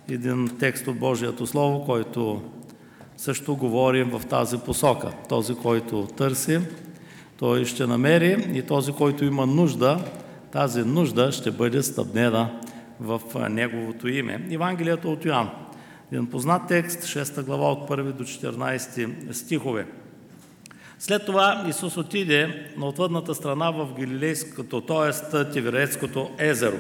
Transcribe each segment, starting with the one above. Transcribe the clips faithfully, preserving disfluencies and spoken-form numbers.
един текст от Божието Слово, който също говори в тази посока. Този, който търси, той ще намери, и този, който има нужда, тази нужда ще бъде стъпнена в Неговото име. Евангелието от Йоан. Един познат текст, шеста глава от първи до четиринадесети стихове. След това Исус отиде на отвъдната страна в Галилейското, т.е. Тивереецкото езеро.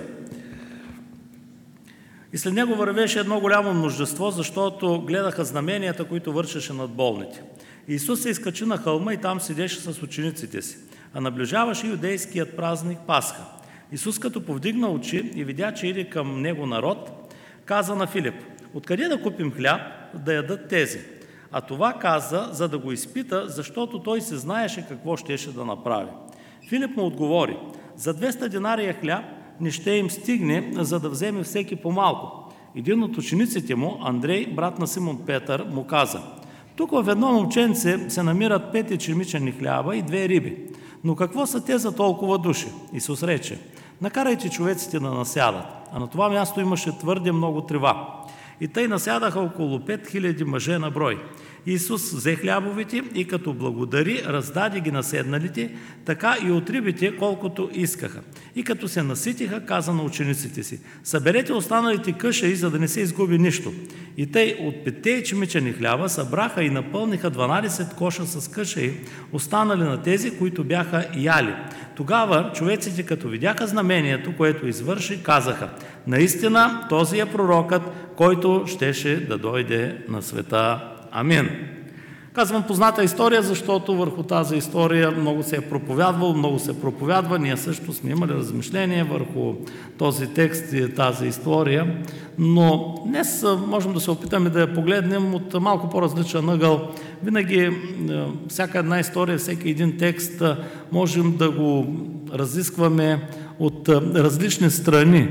И след него вървеше едно голямо множество, защото гледаха знаменията, които вършеше над болните. Исус се изкачи на хълма и там седеше с учениците си. А наближаваше юдейският празник Пасха. Исус, като повдигна очи и видя, че иде към него народ, каза на Филип: „Откъде да купим хляб, да ядат тези?“ А това каза, за да го изпита, защото той се знаеше какво щеше да направи. Филип му отговори: „За двеста динария хляб не ще им стигне, за да вземе всеки по-малко.“ Един от учениците му, Андрей, брат на Симон Петър, му каза: „Тук в едно момченце се намират пет ечемичени хляба и две риби. Но какво са те за толкова души?“ Исус рече: „Накарайте човеците да насядат.“ А на това място имаше твърде много трева. И тъй насядаха около пет хиляди мъже на брой. Исус взе хлябовете и като благодари, раздаде ги на седналите, така и от рибите, колкото искаха. И като се наситиха, каза на учениците си: „Съберете останалите къши, за да не се изгуби нищо.“ И тъй от петте ечемичени хляба събраха и напълниха дванадесет коша с къши, останали на тези, които бяха яли. Тогава човеците, като видяха знамението, което извърши, казаха: „Наистина, този е пророкът, който щеше да дойде на света. Амин.“ Казвам позната история, защото върху тази история много се е проповядвал, много се проповядва. Ние също сме имали размишления върху този текст и тази история, но днес можем да се опитаме да я погледнем от малко по-различен ъгъл. Винаги всяка една история, всеки един текст можем да го разискваме от различни страни,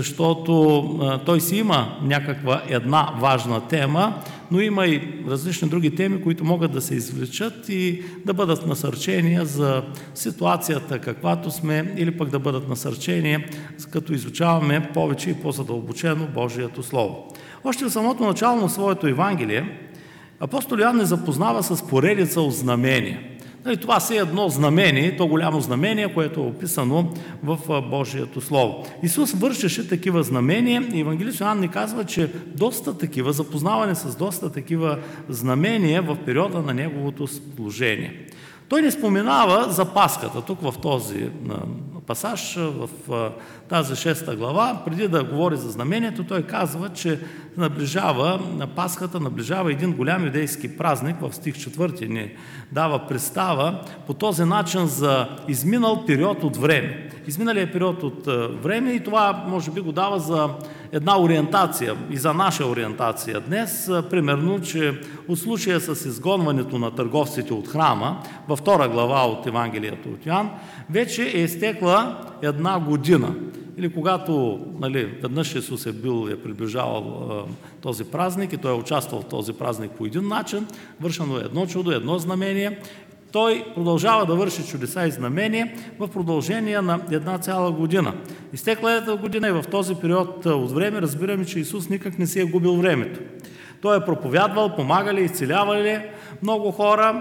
защото той си има някаква една важна тема, но има и различни други теми, които могат да се извлечат и да бъдат насърчения за ситуацията, каквато сме, или пък да бъдат насърчения, като изучаваме повече и по-задълбочено Божието Слово. Още в самото начало на своето Евангелие апостол Йоан ни запознава с поредица от знамения. Това си е едно знамение, то голямо знамение, което е описано в Божието Слово. Исус вършеше такива знамения и евангелист Йоан ни казва, че доста такива, запознаване с доста такива знамения в периода на неговото служение. Той не споменава за Пасхата. Тук в този пасаж, в тази шеста глава, преди да говори за знамението, той казва, че наближава на Пасхата, наближава един голям юдейски празник. В стих четвърти ни дава представа по този начин за изминал период от време. Изминалият период от време, и това може би го дава за една ориентация и за наша ориентация днес. Примерно, че от случая с изгонването на търговците от храма, във втора глава от Евангелието от Йоан, вече е изтекла една година. Или когато, нали, веднъж Исус е бил, е приближавал е, този празник и той е участвал в този празник по един начин, вършено е едно чудо, едно знамение, той продължава да върши чудеса и знамения в продължение на една цяла година. Изтекла една година и в този период от време разбираме, че Исус никак не си е губил времето. Той е проповядвал, помагали, изцелявали много хора,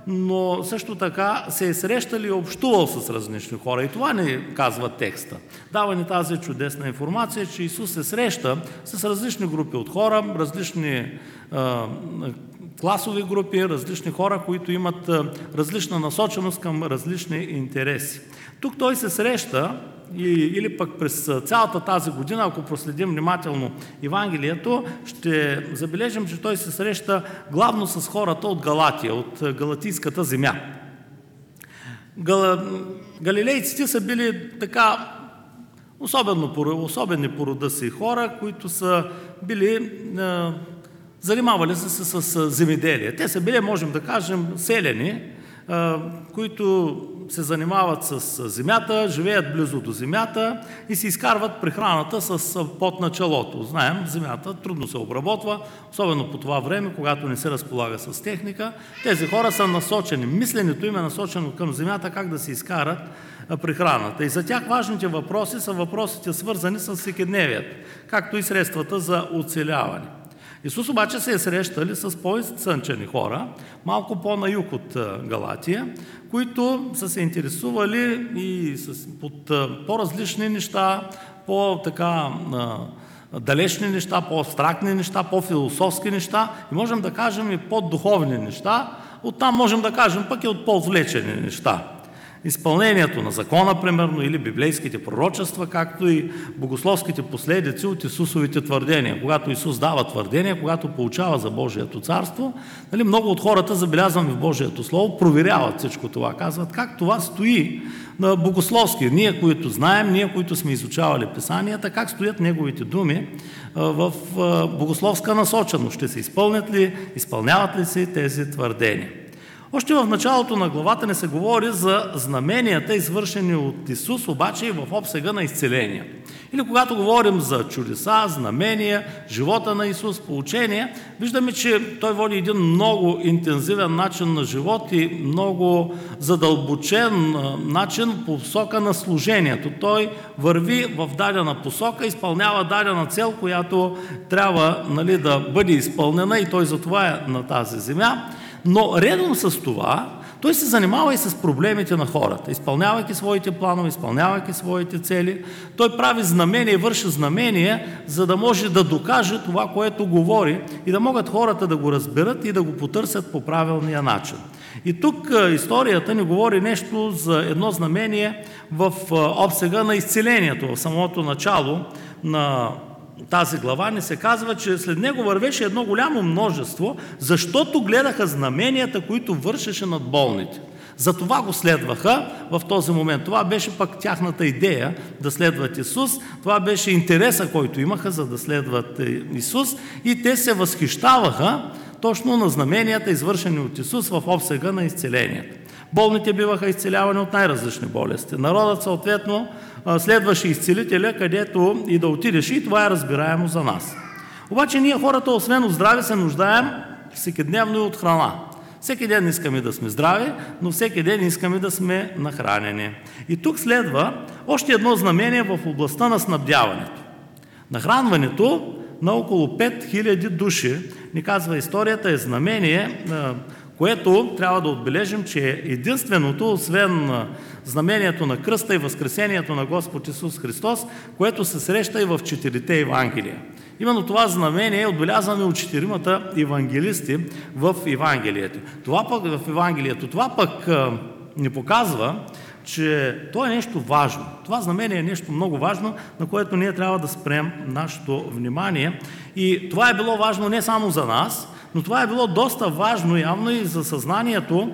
но също така се е срещал и общувал с различни хора. И това ни казва текста. Дава ни тази чудесна информация, че Исус се среща с различни групи от хора, различни а, класови групи, различни хора, които имат различна насоченост към различни интереси. Тук той се среща, или пък през цялата тази година, ако проследим внимателно Евангелието, ще забележим, че той се среща главно с хората от Галатия, от галатийската земя. Гал... Галилейците са били така особено, особени по рода си хора, които са били занимавали се с, с земеделие. Те са били, можем да кажем, селени, които се занимават с земята, живеят близо до земята и си изкарват прехраната с пот на челото. Знаем, земята трудно се обработва, особено по това време, когато не се разполага с техника. Тези хора са насочени, мисленето им е насочено към земята, как да си изкарат прехраната. И за тях важните въпроси са въпросите, свързани с всекидневието, както и средствата за оцеляване. Исус обаче се е срещали с по-изцънчени хора, малко по-на юг от Галатия, които са се интересували и с, под по-различни неща, по-така далечни неща, по-абстрактни неща, по-философски неща и можем да кажем и по-духовни неща, оттам можем да кажем пък и от по-отвлечени неща. Изпълнението на закона, примерно, или библейските пророчества, както и богословските последици от Исусовите твърдения. Когато Исус дава твърдения, когато получава за Божието царство, нали, много от хората, забелязваме в Божието Слово, проверяват всичко това. Казват как това стои на богословски. Ние, които знаем, ние, които сме изучавали Писанията, как стоят неговите думи в богословска насоченост. Ще се изпълнят ли, изпълняват ли се тези твърдения? Още в началото на главата не се говори за знаменията, извършени от Исус, обаче и в обсега на изцеление. Или когато говорим за чудеса, знамения, живота на Исус, поучения, виждаме, че той води един много интензивен начин на живот и много задълбочен начин по посока на служението. Той върви в дадена посока, изпълнява дадена цел, която трябва, нали, да бъде изпълнена и той затова е на тази земя. Но редом с това, той се занимава и с проблемите на хората. Изпълнявайки своите планове, изпълнявайки своите цели, той прави знамения и върши знамения, за да може да докаже това, което говори и да могат хората да го разберат и да го потърсят по правилния начин. И тук историята ни говори нещо за едно знамение в обсега на изцелението. В самото начало на тази глава ни се казва, че след него вървеше едно голямо множество, защото гледаха знаменията, които вършеше над болните. Затова го следваха в този момент. Това беше пък тяхната идея да следват Исус. Това беше интереса, който имаха, за да следват Исус. И те се възхищаваха точно на знаменията, извършени от Исус в обсега на изцелението. Болните биваха изцелявани от най-различни болести. Народът съответно следваше изцелителя, където и да отидеше, и това е разбираемо за нас. Обаче ние хората, освен от здраве, се нуждаем всекидневно и от храна. Всеки ден искаме да сме здрави, но всеки ден искаме да сме нахранени. И тук следва още едно знамение в областта на снабдяването. Нахранването на около пет хиляди души, ни казва историята, е знамение, което трябва да отбележим, че е единственото, освен знамението на кръста и възкресението на Господ Исус Христос, което се среща и в четирите Евангелия. Именно това знамение е отбелязвано от четиримата евангелисти в Евангелието. Това пък в Евангелието, това пък ни показва, че то е нещо важно. Това знамение е нещо много важно, на което ние трябва да спрем нашето внимание. И това е било важно не само за нас, но това е било доста важно явно и за съзнанието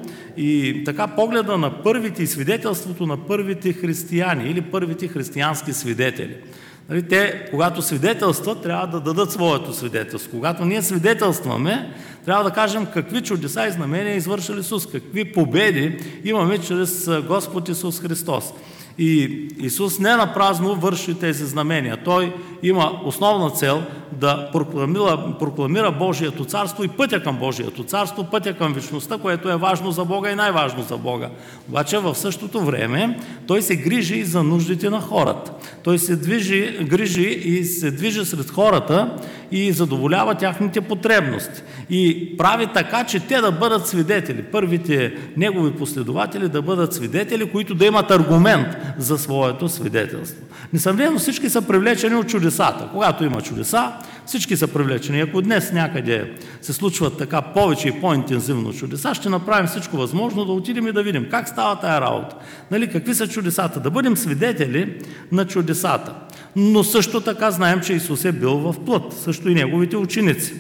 и така погледа на първите и свидетелството на първите християни или първите християнски свидетели. Нали, те, когато свидетелстват, трябва да дадат своето свидетелство. Когато ние свидетелстваме, трябва да кажем какви чудеса и знамения е извършил Исус, какви победи имаме чрез Господ Исус Христос. И Исус не напразно върши тези знамения. Той има основна цел да прокламира, прокламира Божието царство и пътя към Божието царство, пътя към вечността, което е важно за Бога и най-важно за Бога. Обаче в същото време той се грижи и за нуждите на хората. Той се движи, грижи и се движи сред хората и задоволява тяхните потребности. И прави така, че те да бъдат свидетели. Първите негови последователи да бъдат свидетели, които да имат аргумент за своето свидетелство. Несъмнено всички са привлечени от чудесата. Когато има чудеса, всички са привлечени. Ако днес някъде се случват така повече и по-интензивно чудеса, ще направим всичко възможно да отидем и да видим как става тая работа. Нали, какви са чудесата? Да бъдем свидетели на чудесата. Но също така знаем, че Исус е бил в плът. Също и неговите ученици.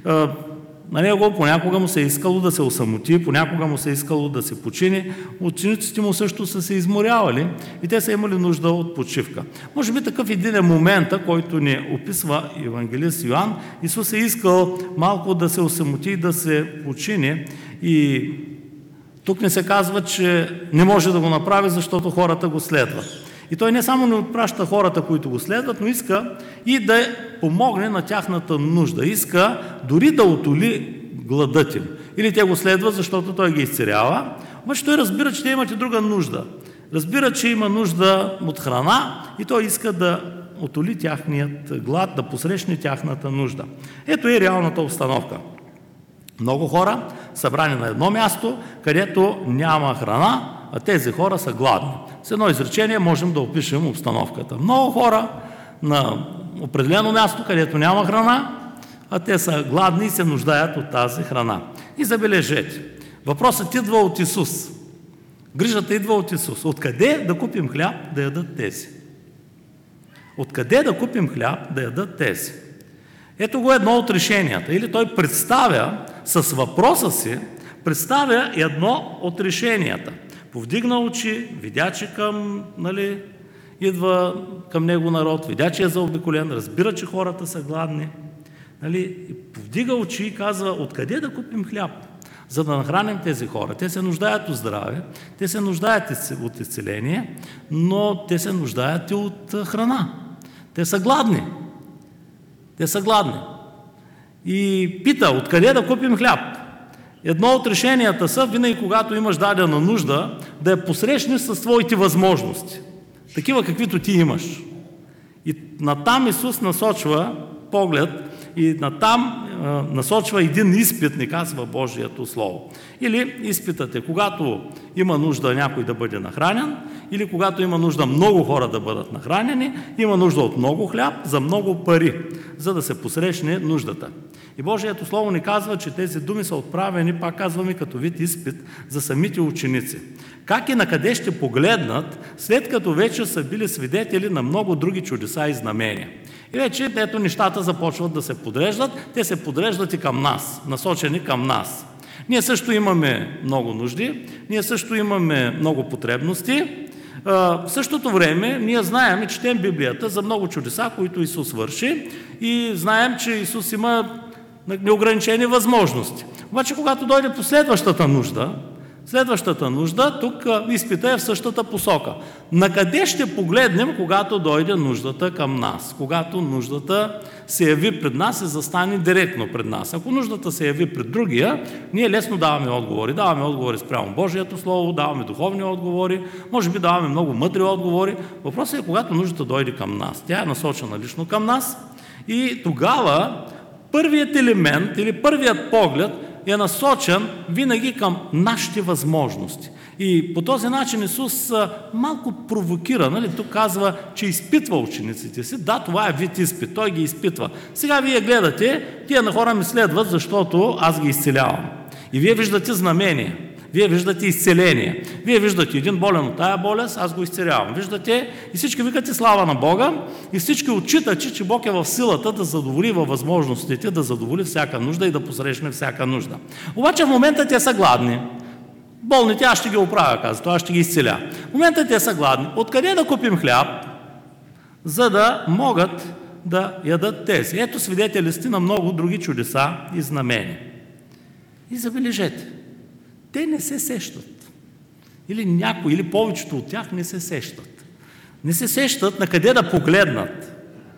На него понякога му се е искало да се осамоти, понякога му се е искало да се почини. Учениците му също са се изморявали и те са имали нужда от почивка. Може би такъв един е момента, който ни описва евангелист Йоан. Исус е искал малко да се осамоти и да се почини и Тук не се казва, че не може да го направи, защото хората го следват. И той не само не отпраща хората, които го следват, но иска и да помогне на тяхната нужда. Иска дори да утоли гладът им. Или те го следват, защото той ги изцерява. Обаче той разбира, че те имат и друга нужда. Разбира, че има нужда от храна и той иска да утоли тяхният глад, да посрещне тяхната нужда. Ето е реалната обстановка. Много хора събрани на едно място, където няма храна, а тези хора са гладни. С едно изречение можем да опишем обстановката. Много хора на определено място, където няма храна, а те са гладни и се нуждаят от тази храна. И забележете, въпросът идва от Исус. Грижата идва от Исус. Откъде да купим хляб да ядат тези? Откъде да купим хляб да ядат тези? Ето го едно от решенията. Или той представя с въпроса си, представя едно от решенията. Повдигна очи, видя, че към, нали, идва към него народ, видя, че е заобиколен, разбира, че хората са гладни. Нали, повдига очи и казва, откъде да купим хляб, за да нахраним тези хора. Те се нуждаят от здраве, те се нуждаят от изцеление, но те се нуждаят и от храна. Те са гладни. Те са гладни. И пита, откъде да купим хляб? Едно от решенията са, винаги когато имаш дадена нужда, да я посрещнеш с твоите възможности. Такива, каквито ти имаш. И натам Исус насочва поглед и натам е, насочва един изпит, не казва Божието Слово. Или изпитът е, когато има нужда някой да бъде нахранен, или когато има нужда много хора да бъдат нахранени, има нужда от много хляб за много пари, за да се посрещне нуждата. И Божието Слово ни казва, че тези думи са отправени, пак казваме, като вид изпит за самите ученици. Как и на къде ще погледнат, след като вече са били свидетели на много други чудеса и знамения. И вече ето нещата започват да се подреждат, те се подреждат и към нас, насочени към нас. Ние също имаме много нужди, ние също имаме много потребности. В същото време ние знаем и четем Библията за много чудеса, които Исус върши, и знаем, че Исус има неограничени възможности. Обаче, когато дойде по следващата нужда, следващата нужда, тук изпита е в същата посока. На къде ще погледнем, когато дойде нуждата към нас? Когато нуждата се яви пред нас и застане директно пред нас. Ако нуждата се яви пред другия, ние лесно даваме отговори. Даваме отговори спрямо Божието Слово, даваме духовни отговори, може би даваме много мъдри отговори. Въпросът е, когато нуждата дойде към нас. Тя е насочена лично към нас и тогава първият елемент или първият поглед е насочен винаги към нашите възможности. И по този начин Исус малко провокира, нали? Тук казва, че изпитва учениците си. Да, това е вид изпит, той ги изпитва. Сега вие гледате, тия на хора ми следват, защото аз ги изцелявам. И вие виждате знамение, вие виждате изцеление, вие виждате един болен от тая болест, аз го изцелявам. Виждате и всички викате слава на Бога и всички отчитат, че Бог е в силата да задоволи във възможностите, да задоволи всяка нужда и да посрещне всяка нужда. Обаче в момента те са гладни. Болните аз ще ги оправя, казва, аз ще ги изцеля. В момента те са гладни. Откъде да купим хляб, за да могат да ядат тези? Ето свидетели сте на много други чудеса и знамения. И забележете, те не се сещат. Или някои, или повечето от тях не се сещат. Не се сещат на къде да погледнат.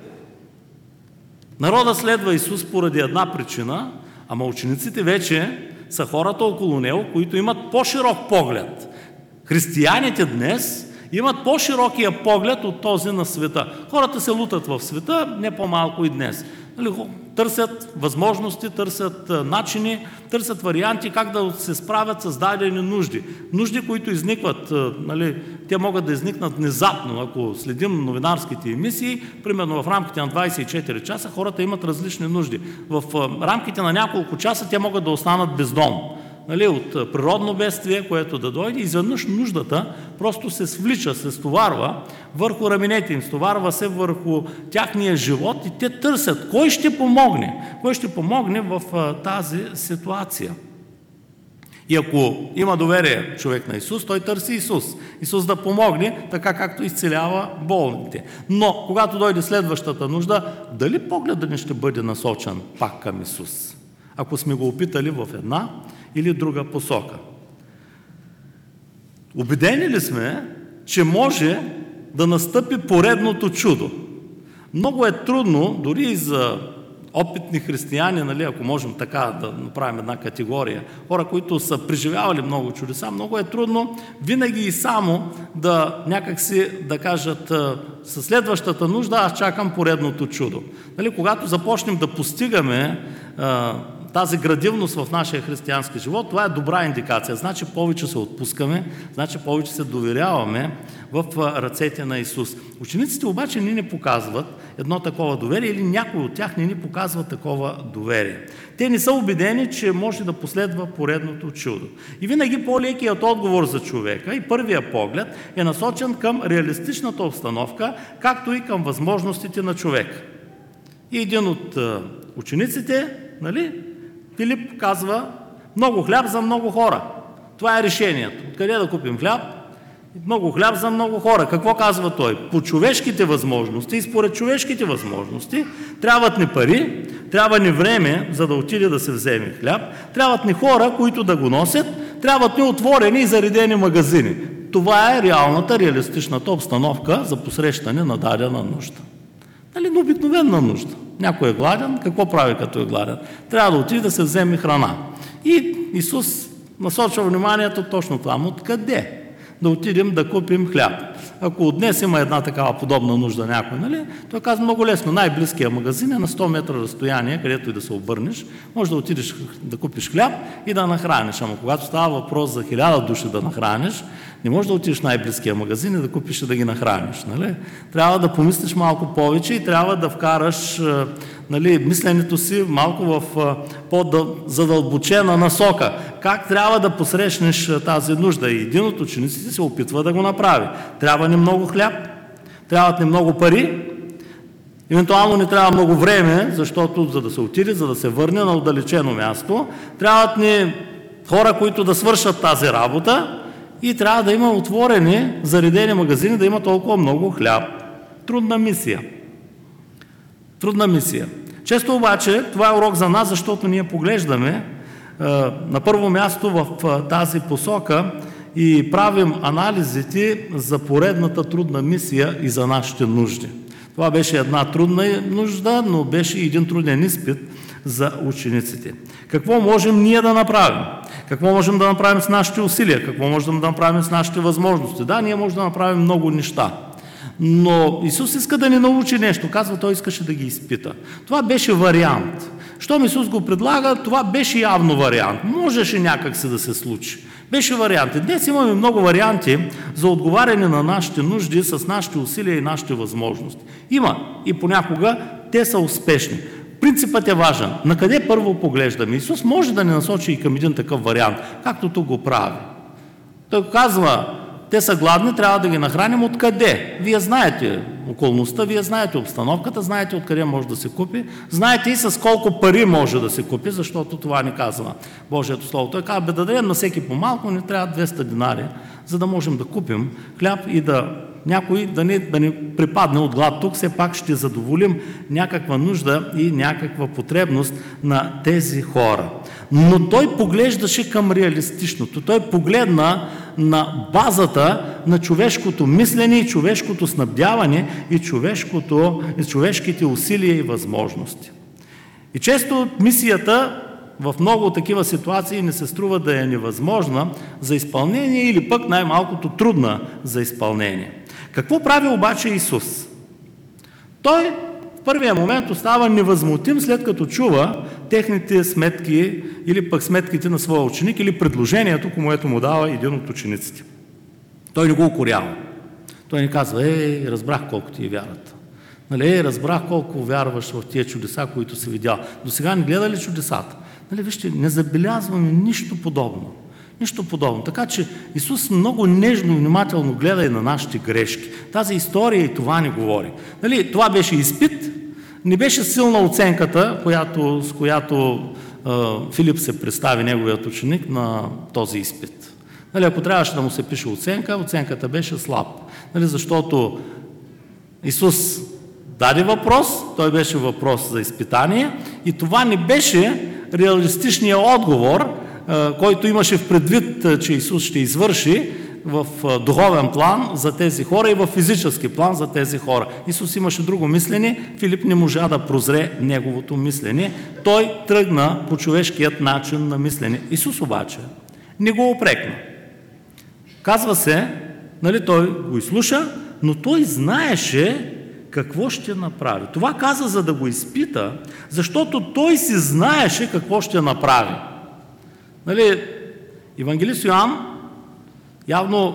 Народът следва Исус поради една причина, ама учениците вече са хората около него, които имат по-широк поглед. Християните днес имат по-широкия поглед от този на света. Хората се лутат в света, не по-малко и днес. Търсят възможности, търсят начини, търсят варианти как да се справят с дадени нужди. Нужди, които изникват, нали, те могат да изникнат внезапно. Ако следим новинарските емисии, примерно в рамките на двадесет и четири часа, хората имат различни нужди. В рамките на няколко часа те могат да останат без дом. Нали, от природно бедствие, което да дойде, изведнъж нуждата просто се свлича, се стоварва върху раменете им, стоварва се върху тяхния живот и те търсят кой ще помогне, кой ще помогне в а, тази ситуация. И ако има доверие човек на Исус, той търси Исус. Исус да помогне, така както изцелява болните. Но, когато дойде следващата нужда, дали погледът ни ще бъде насочен пак към Исус? Ако сме го опитали в една или друга посока. Убедени ли сме, че може да настъпи поредното чудо? Много е трудно, дори и за опитни християни, нали, ако можем така да направим една категория, хора, които са преживявали много чудеса, много е трудно винаги и само да някакси да кажат със следващата нужда, аз чакам поредното чудо. Нали, когато започнем да постигаме а, тази градивност в нашия християнски живот, това е добра индикация. Значи повече се отпускаме, значи повече се доверяваме в ръцете на Исус. Учениците обаче не ни показват едно такова доверие или някой от тях не ни показва такова доверие. Те не са убедени, че може да последва поредното чудо. И винаги по-лекият отговор за човека и първия поглед е насочен към реалистичната обстановка, както и към възможностите на човека. И един от учениците, нали, Филип казва: много хляб за много хора. Това е решението. Откъде да купим хляб? Много хляб за много хора. Какво казва той? По човешките възможности и според човешките възможности трябват ни пари, трябва ни време, за да отиде да се вземе хляб, трябват ни хора, които да го носят, трябват ни отворени и заредени магазини. Това е реалната, реалистичната обстановка за посрещане на дадена нужда. Нали, на обикновена нужда. Някой е гладен, какво прави като е гладен? Трябва да отиде да се вземе храна. И Исус насочва вниманието точно там. Откъде? Да отидем да купим хляб. Ако от днес има една такава подобна нужда някой, нали, той казва много лесно. Най-близкия магазин е на сто метра разстояние, където и да се обърнеш. Може да отидеш да купиш хляб и да нахраниш. Ама когато става въпрос за хиляда души да нахраниш, не можеш да отидеш в най-близкия магазин и да купиш и да ги нахраниш. Нали? Трябва да помислиш малко повече и трябва да вкараш, нали, мисленето си малко в по-задълбочена насока. Как трябва да посрещнеш тази нужда? И един от учениците се опитва да го направи. Трябва ни много хляб, трябват ни много пари, евентуално ни трябва много време, защото за да се отиде, за да се върне на отдалечено място, трябват ни хора, които да свършат тази работа, и трябва да има отворени, заредени магазини, да има толкова много хляб. Трудна мисия. Трудна мисия. Често обаче това е урок за нас, защото ние поглеждаме е, на първо място в е, тази посока и правим анализите за поредната трудна мисия и за нашите нужди. Това беше една трудна нужда, но беше и един труден изпит за учениците. Какво можем ние да направим? Какво можем да направим с нашите усилия? Какво можем да направим с нашите възможности? Да, ние можем да направим много неща. Но Исус иска да ни научи нещо. Казва, той искаше да ги изпита. Това беше вариант. Щом Исус го предлага, това беше явно вариант. Можеше някак се да се случи. Беше вариант. И днес имаме много варианти за отговаряне на нашите нужди с нашите усилия и нашите възможности. Има и понякога те са успешни. Принципът е важен. На къде първо поглеждаме? Исус може да ни насочи и към един такъв вариант, както тук го прави. Той казва, те са гладни, трябва да ги нахраним. Откъде? Вие знаете околността, вие знаете обстановката, знаете откъде може да се купи, знаете и с колко пари може да се купи, защото това ни казва Божието Слово. Той казва, бе да дадем на всеки по-малко, ни трябва двеста динари, за да можем да купим хляб и да някой да ни, да ни припадне от глад тук, все пак ще задоволим някаква нужда и някаква потребност на тези хора. Но той поглеждаше към реалистичното. Той погледна на базата на човешкото мислене и човешкото снабдяване и, човешкото, и човешките усилия и възможности. И често мисията в много такива ситуации не се струва да е невъзможна за изпълнение или пък най-малкото трудна за изпълнение. Какво прави обаче Исус? Той в първия момент остава невъзмутим, след като чува техните сметки или пък сметките на своя ученик или предложението, което му дава един от учениците. Той не го укорява. Той не казва, ей, разбрах колко ти е вярата. Нали, ей, разбрах колко вярваш в тия чудеса, които си видял. До сега не гледа ли чудесата? Нали, вижте, не забелязваме нищо подобно. Нищо подобно. Така че Исус много нежно и внимателно гледа и на нашите грешки. Тази история и това ни говори. Нали, това беше изпит, не беше силна оценката, която, с която е, Филип се представи, неговият ученик, на този изпит. Нали, ако трябваше да му се пише оценка, оценката беше слаб. Нали, защото Исус даде въпрос, той беше въпрос за изпитание и това не беше реалистичният отговор, който имаше в предвид, че Исус ще извърши в духовен план за тези хора и в физически план за тези хора. Исус имаше друго мислене, Филип не можа да прозре неговото мислене. Той тръгна по човешкият начин на мислене. Исус обаче не го опрекна. Казва се, нали, той го изслуша, но той знаеше какво ще направи. Това каза, за да го изпита, защото той си знаеше какво ще направи. Нали, евангелист Йоан явно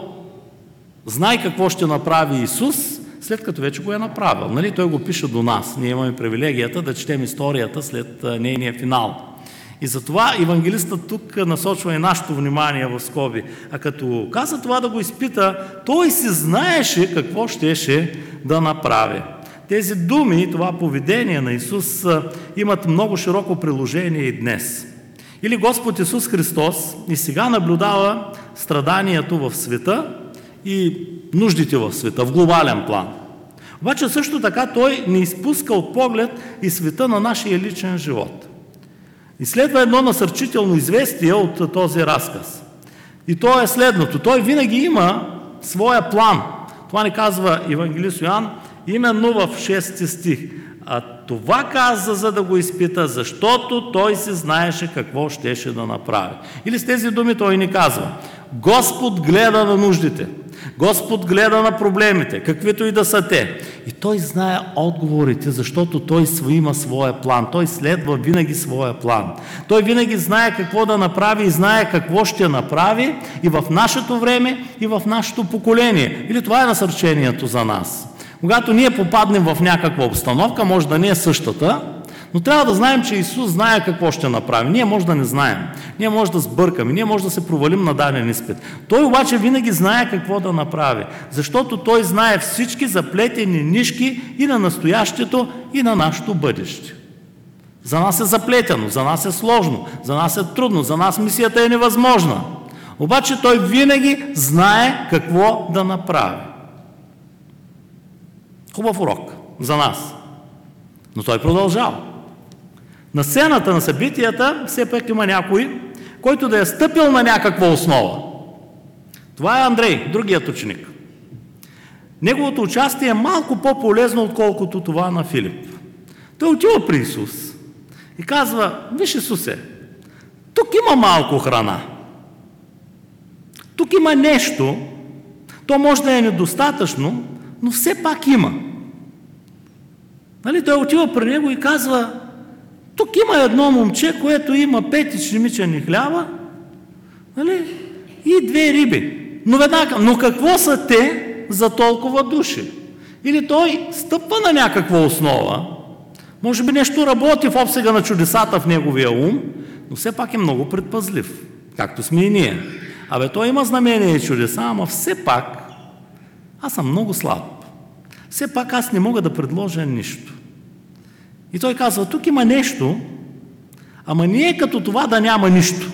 знае какво ще направи Исус, след като вече го е направил. Нали, той го пише до нас. Ние имаме привилегията да четем историята след нейния финал. И затова евангелистът тук насочва и нашето внимание в скоби. А като каза това да го изпита, той си знаеше какво щеше да направи. Тези думи, това поведение на Исус имат много широко приложение и днес. Или Господ Исус Христос и сега наблюдава страданието в света и нуждите в света, в глобален план. Обаче също така Той не изпуска от поглед и света на нашия личен живот. И следва едно насърчително известие от този разказ. И то е следното. Той винаги има своя план. Това ни казва евангелист Йоан, именно в шести стих. А това каза, за да го изпита, защото той си знаеше какво щеше да направи. Или с тези думи той ни казва: Господ гледа на нуждите, Господ гледа на проблемите, каквито и да са те. И той знае отговорите, защото той има своя план. Той следва винаги своя план. Той винаги знае какво да направи и знае какво ще направи и в нашето време, и в нашето поколение. Или това е насърчението за нас. Когато ние попаднем в някаква обстановка, може да не е същата, но трябва да знаем, че Исус знае какво ще направи. Ние може да не знаем. Ние може да сбъркаме. Ние може да се провалим на даден изпит. Той обаче винаги знае какво да направи. Защото Той знае всички заплетени нишки и на настоящето, и на нашето бъдеще. За нас е заплетено, за нас е сложно, за нас е трудно, за нас мисията е невъзможна. Обаче Той винаги знае какво да направи. Хубав урок за нас. Но той продължава. На сцената на събитията все пак има някой, който да е стъпил на някаква основа. Това е Андрей, другият ученик. Неговото участие е малко по-полезно, отколкото това на Филип. Той отива при Исус и казва: виж, Исусе, тук има малко храна. Тук има нещо, то може да е недостатъчно, но все пак има. Нали, той отива при него и казва: тук има едно момче, което има пет ечемичени хляба, нали, и две риби. Но веднага, но какво са те за толкова души? Или той стъпва на някаква основа, може би нещо работи в обсега на чудесата в неговия ум, но все пак е много предпазлив, както сме и ние. Абе, той има знамения и чудеса, ама все пак аз съм много слаб. Все пак аз не мога да предложа нищо. И той казва: тук има нещо, ама не е като това да няма нищо.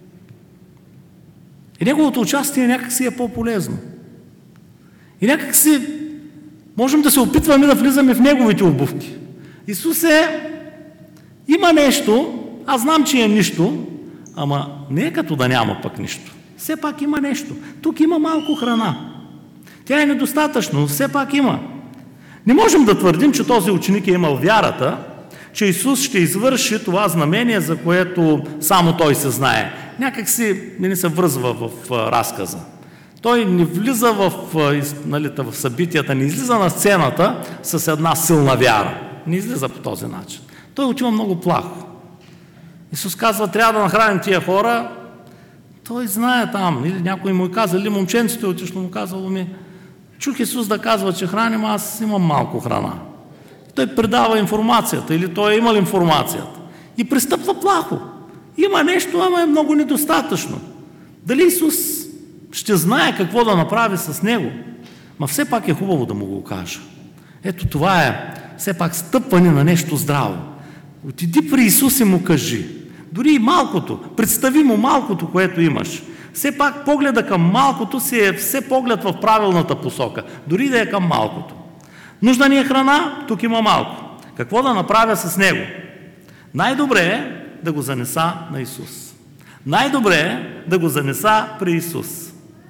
И неговото участие някак си е по-полезно. И някак си можем да се опитваме да влизаме в неговите обувки. Исус е, има нещо, аз знам, че е нищо, ама не е като да няма пък нищо. Все пак има нещо. Тук има малко храна. Тя е недостатъчна, но все пак има. Не можем да твърдим, че този ученик е имал вярата, че Исус ще извърши това знамение, за което само той се знае. Някак си не се връзва в разказа. Той не влиза в, нали, в събитията, не излиза на сцената с една силна вяра. Не излиза по този начин. Той отива много плахо. Исус казва: трябва да нахраним тия хора. Той знае там. Или някой му каза, или момченцето е отишло, му казало ми: чух Исус да казва, че храним, аз имам малко храна. Той предава информацията, или той е имал информацията. И пристъпва плахо. Има нещо, ама е много недостатъчно. Дали Исус ще знае какво да направи с него? Ма все пак е хубаво да му го каже. Ето това е все пак стъпване на нещо здраво. Отиди при Исус и му кажи. Дори и малкото. Представи му малкото, което имаш. Все пак погледа към малкото си е все поглед в правилната посока. Дори да е към малкото. Нужна ни е храна, тук има малко. Какво да направя с него? Най-добре е да го занеса на Исус. Най-добре е да го занеса при Исус.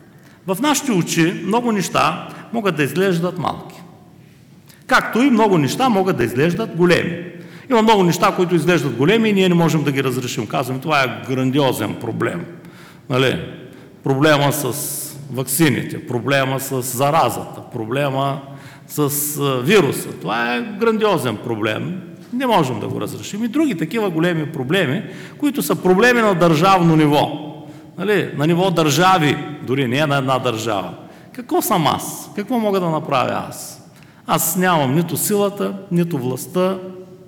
В нашите очи много неща могат да изглеждат малки. Както и много неща могат да изглеждат големи. Има много неща, които изглеждат големи и ние не можем да ги разрешим. Казваме, това е грандиозен проблем. Нали? Проблема с ваксините, проблема с заразата, проблема с вируса. Това е грандиозен проблем. Не можем да го разрешим. И други такива големи проблеми, които са проблеми на държавно ниво. Нали? На ниво държави, дори не на една държава. Какво съм аз? Какво мога да направя аз? Аз нямам нито силата, нито властта.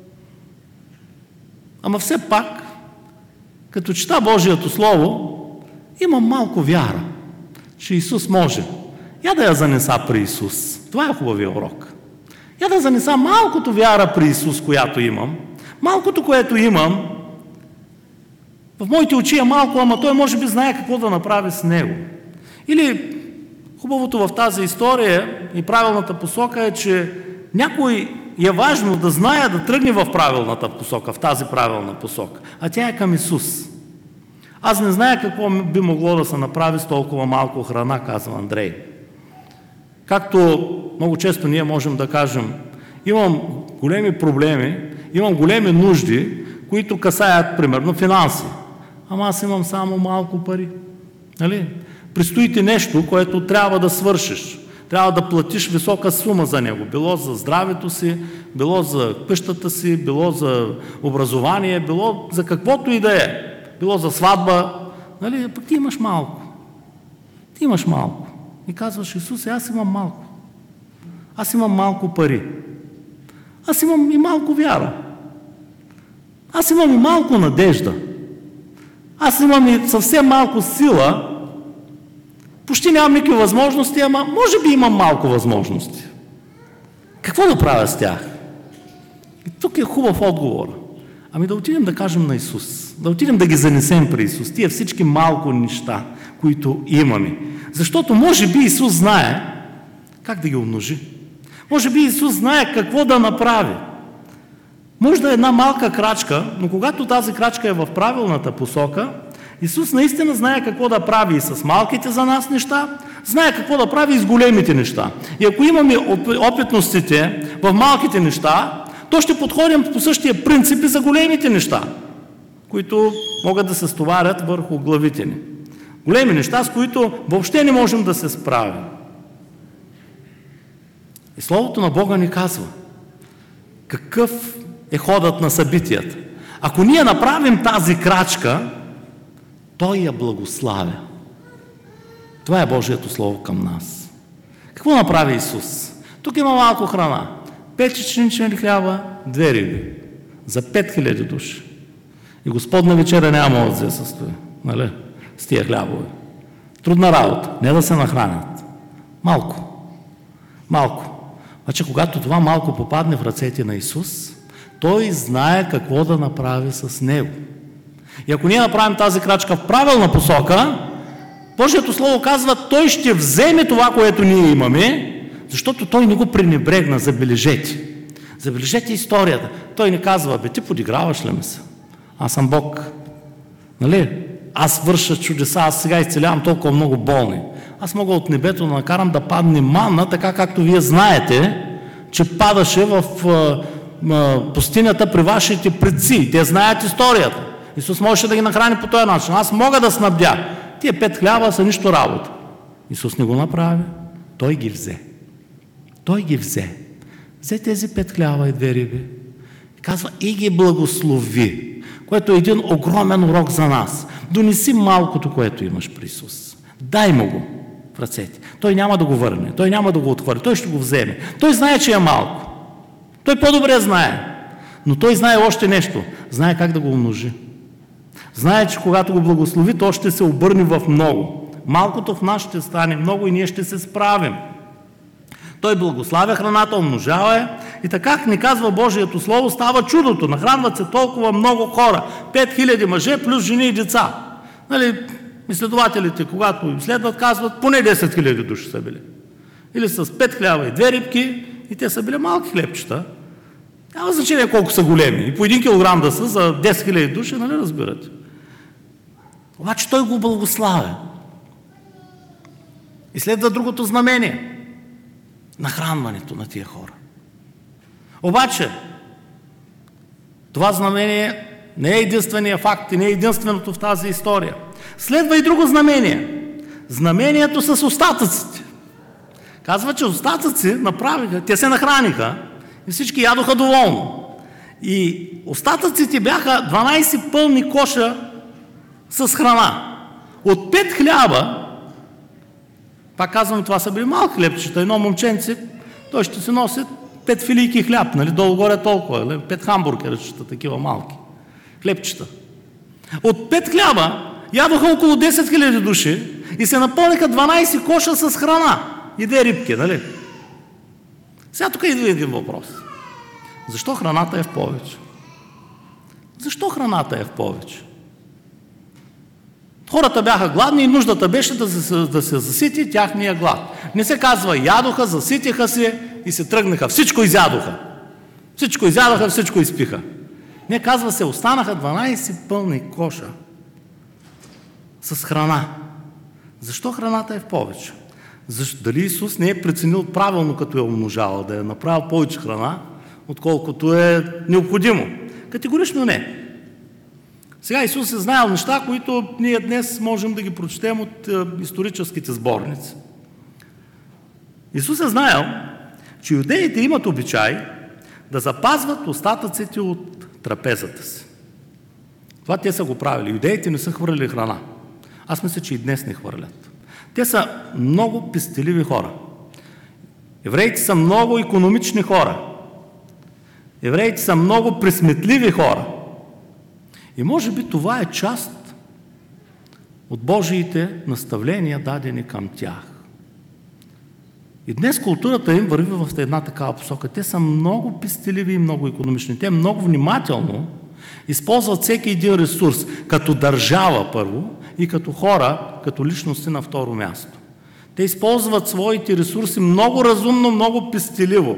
Ама все пак, като чета Божието Слово, имам малко вяра, че Исус може. Я да я занеса при Исус. Това е хубавия урок. Я да занеса малкото вяра при Исус, която имам. Малкото, което имам, в моите очи е малко, ама той може би знае какво да направи с него. Или хубавото в тази история и правилната посока е, че някой е важно да знае да тръгне в правилната посока, в тази правилна посока. А тя е към Исус. Аз не зная какво би могло да се направи с толкова малко храна, казва Андрей. Както много често ние можем да кажем, имам големи проблеми, имам големи нужди, които касаят, примерно, финанси. Ама аз имам само малко пари. Нали? Предстои ти нещо, което трябва да свършиш. Трябва да платиш висока сума за него. Било за здравето си, било за къщата си, било за образование, било за каквото и да е. Било за сватба. Нали? Пък ти имаш малко. Ти имаш малко. И казваш, Исусе, аз имам малко. Аз имам малко пари. Аз имам и малко вяра. Аз имам и малко надежда. Аз имам и съвсем малко сила. Почти нямам никакви възможности, ама може би имам малко възможности. Какво да правя с тях? И тук е хубав отговор. Ами да отидем да кажем на Исус. Да отидем да ги занесем при Исус. Тия всички малко неща, които имаме. Защото може би Исус знае как да ги умножи. Може би Исус знае какво да направи. Може да е една малка крачка, но когато тази крачка е в правилната посока, Исус наистина знае какво да прави и с малките за нас неща, знае какво да прави и с големите неща. И ако имаме опитностите в малките неща, то ще подходим по същия принцип и за големите неща, които могат да се стоварят върху главите ни. Големи неща, с които въобще не можем да се справим. И Словото на Бога ни казва какъв е ходът на събитията. Ако ние направим тази крачка, Той я благославя. Това е Божието Слово към нас. Какво направи Исус? Тук има малко храна. Пет чеченични хляба, две риби. За пет хиляди души. И Господна вечеря няма да се състои. Нали? С тия хлябове. Трудна работа. Не да се нахранят. Малко. Малко. Значи, когато това малко попадне в ръцете на Исус, Той знае какво да направи с него. И ако ние направим тази крачка в правилна посока, Божието Слово казва, Той ще вземе това, което ние имаме, защото Той не го пренебрегна, забележете. Забележете историята. Той не казва, бе, ти подиграваш ли ме се? Аз съм Бог. Нали? Аз върша чудеса, аз сега изцелявам толкова много болни. Аз мога от небето да накарам да падне манна, така както вие знаете, че падаше в а, а, пустинята при вашите предци. Те знаят историята. Исус можеше да ги нахрани по този начин. Аз мога да снабдя. Тия пет хляба са нищо работа. Исус не го направи. Той ги взе. Той ги взе. Взе тези пет хляба и две риби. Казва, и ги благослови. Което е един огромен урок за нас. Донеси малкото, което имаш при Исус. Дай му го в ръцете. Той няма да го върне. Той няма да го отхвърли. Той ще го вземе. Той знае, че е малко. Той по-добре знае. Но той знае още нещо. Знае как да го умножи. Знае, че когато го благослови, то ще се обърне в много. Малкото в нас ще стане много и ние ще се справим. Той благославя храната, умножава я и така ни казва Божието Слово, става чудото. Нахранват се толкова много хора. Пет хиляди мъже плюс жени и деца. Нали, изследователите, когато изследват, казват, поне десет хиляди души са били. Или с пет хляба и две рибки, и те са били малки хлебчета. Няма значение колко са големи. И по един килограм да са за десет хиляди души, нали разбирате? Обаче той го благославя. И следва другото знамение – нахранването на тия хора. Обаче, това знамение не е единствения факт и не е единственото в тази история. Следва и друго знамение. Знамението с остатъците. Казва, че остатъци направиха, те се нахраниха и всички ядоха доволно. И остатъците бяха дванайсет пълни коша с храна. От пет хляба, пак казвам, това са били малки хлебчета, едно момченце, той ще се носи пет филийки хляб, нали, долу-горе толкова, пет хамбургерчета, такива малки хлебчета. От пет хляба ядоха около десет хиляди души и се напълниха дванайсет коша с храна и две рибки, нали? Сега тук идва един въпрос. Защо храната е в повече? Защо храната е в повече? Хората бяха гладни и нуждата беше да се, да се засити тяхния глад. Не се казва ядоха, заситиха се и се тръгнаха. Всичко изядоха. Всичко изядоха, всичко изпиха. Не, казва се, останаха дванайсет пълни коша с храна. Защо храната е в повече? Защо? Дали Исус не е преценил правилно, като е умножавал, да е направил повече храна, отколкото е необходимо? Категорично не. Сега Исус е знаел неща, които ние днес можем да ги прочетем от е, историческите сборници. Исус е знаел, че юдеите имат обичай да запазват остатъците от трапезата си. Това те са го правили. Юдеите не са хвърляли храна. Аз мисля, че и днес не хвърлят. Те са много пестеливи хора. Евреите са много икономични хора. Евреите са много пресметливи хора. И може би това е част от Божиите наставления, дадени към тях. И днес културата им върви в една такава посока. Те са много пестеливи и много икономични. Те много внимателно използват всеки един ресурс, като държава първо и като хора, като личности на второ място. Те използват своите ресурси много разумно, много пестеливо,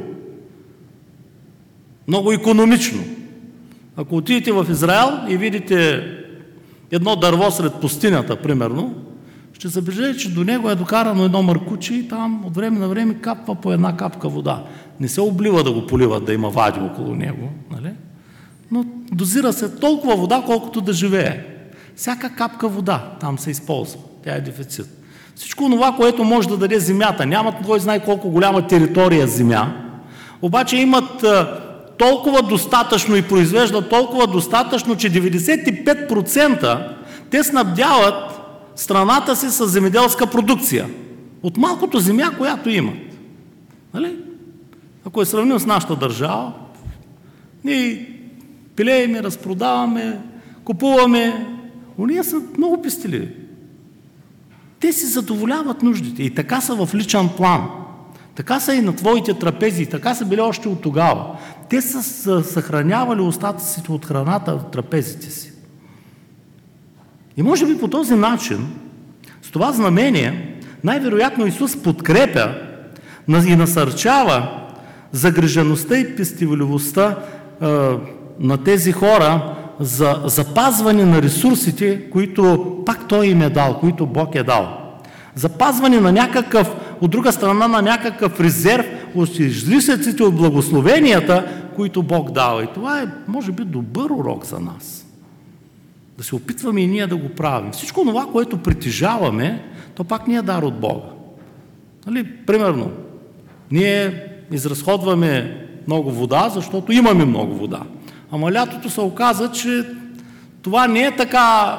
много икономично. Ако отидете в Израел и видите едно дърво сред пустинята, примерно, ще забележите, че до него е докарано едно маркуче и там от време на време капва по една капка вода. Не се облива да го поливат, да има вади около него, нали? Но дозира се толкова вода, колкото да живее. Всяка капка вода там се използва. Тя е дефицит. Всичко това, което може да даде земята, нямат кой знае колко голяма територия земя, обаче имат толкова достатъчно и произвеждат толкова достатъчно, че деветдесет и пет процента те снабдяват страната си с земеделска продукция. От малкото земя, която имат. Нали? Ако е сравним с нашата държава, ние пилеем, разпродаваме, купуваме. Уния са много пестеливи. Те си задоволяват нуждите. И така са в личен план. Така са и на твоите трапези. Така са били още от тогава. Те са съхранявали остатъците от храната в трапезите си. И може би по този начин, с това знамение, най-вероятно Исус подкрепя и насърчава загрижеността и пестеливостта е, на тези хора за запазване на ресурсите, които пак Той им е дал, които Бог е дал. Запазване на някакъв, от друга страна, на някакъв резерв от излишъците от благословенията, които Бог дава. И това е, може би, добър урок за нас. Да се опитваме и ние да го правим. Всичко това, което притежаваме, то пак ни е дар от Бога. Нали? Примерно, ние изразходваме много вода, защото имаме много вода. Ама лятото се оказа, че това не е така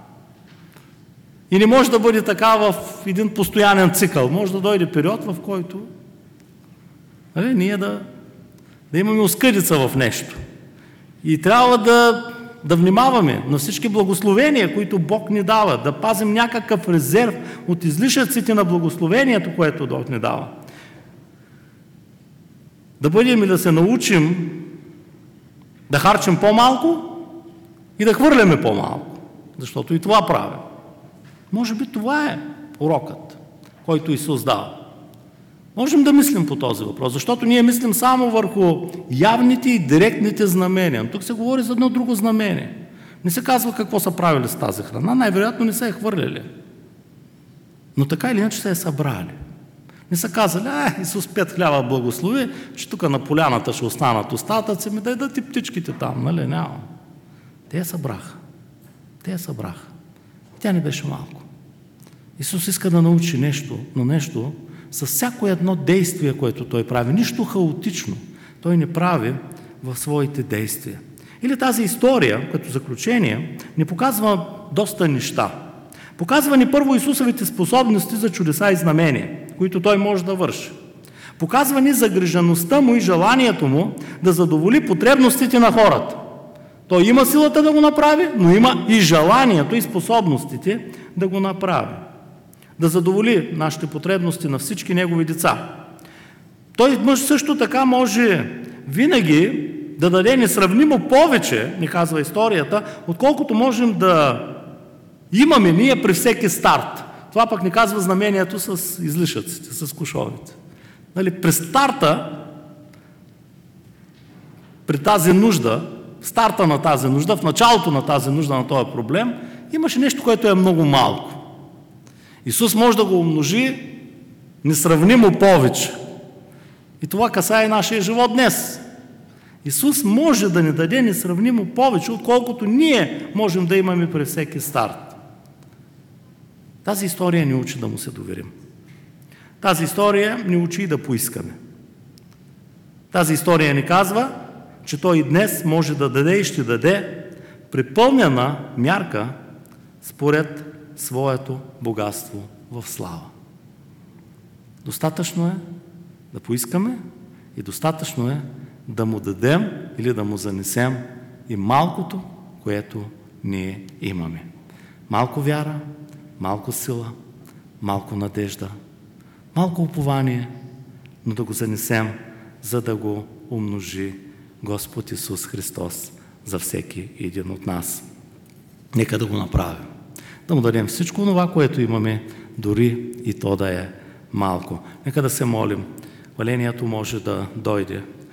и не може да бъде така в един постоянен цикъл. Може да дойде период, в който нали, ние да, да имаме оскъдица в нещо. И трябва да, да внимаваме на всички благословения, които Бог ни дава, да пазим някакъв резерв от излишъците на благословението, което Бог ни дава. Да бъдем и да се научим да харчим по-малко и да хвърляме по-малко, защото и това правим. Може би това е урокът, който Исус дава. Можем да мислим по този въпрос, защото ние мислим само върху явните и директните знамения. Тук се говори за едно друго знамение. Не се казва какво са правили с тази храна, най-вероятно не са я хвърляли. Но така или иначе се е събрали. Не са казали, а, Исус пет хляба благослови, че тук на поляната ще останат остатъци, ми дай да ти птичките там, нали? Няма. Те я събраха. Те я събраха. Тя не беше малко. Исус иска да научи нещо, но нещо с всяко едно действие, което Той прави. Нищо хаотично Той не прави в своите действия. Или тази история, като заключение, ни показва доста неща. Показва ни първо Исусовите способности за чудеса и знамения, които Той може да върши. Показва ни загрижеността Му и желанието Му да задоволи потребностите на хората. Той има силата да го направи, но има и желанието и способностите да го направи. Да задоволи нашите потребности на всички Негови деца. Той също така може винаги да даде несравнимо повече, ни казва историята, отколкото можем да имаме ние при всеки старт. Това пък ни казва знамението с излишъците, с кошовете. Нали, при старта, при тази нужда, старта на тази нужда, в началото на тази нужда на този проблем, имаше нещо, което е много малко. Исус може да го умножи несравнимо повече. И това касае нашия живот днес. Исус може да ни даде несравнимо повече, отколкото ние можем да имаме при всеки старт. Тази история ни учи да Му се доверим. Тази история ни учи и да поискаме. Тази история ни казва, че Той и днес може да даде и ще даде припълнена мярка според своето богатство в слава. Достатъчно е да поискаме и достатъчно е да Му дадем или да Му занесем и малкото, което ние имаме. Малко вяра, малко сила, малко надежда, малко упование, но да го занесем, за да го умножи Господ Исус Христос за всеки един от нас. Нека да го направим. Да Му дадем всичко това, което имаме, дори и то да е малко. Нека да се молим. Хвалението може да дойде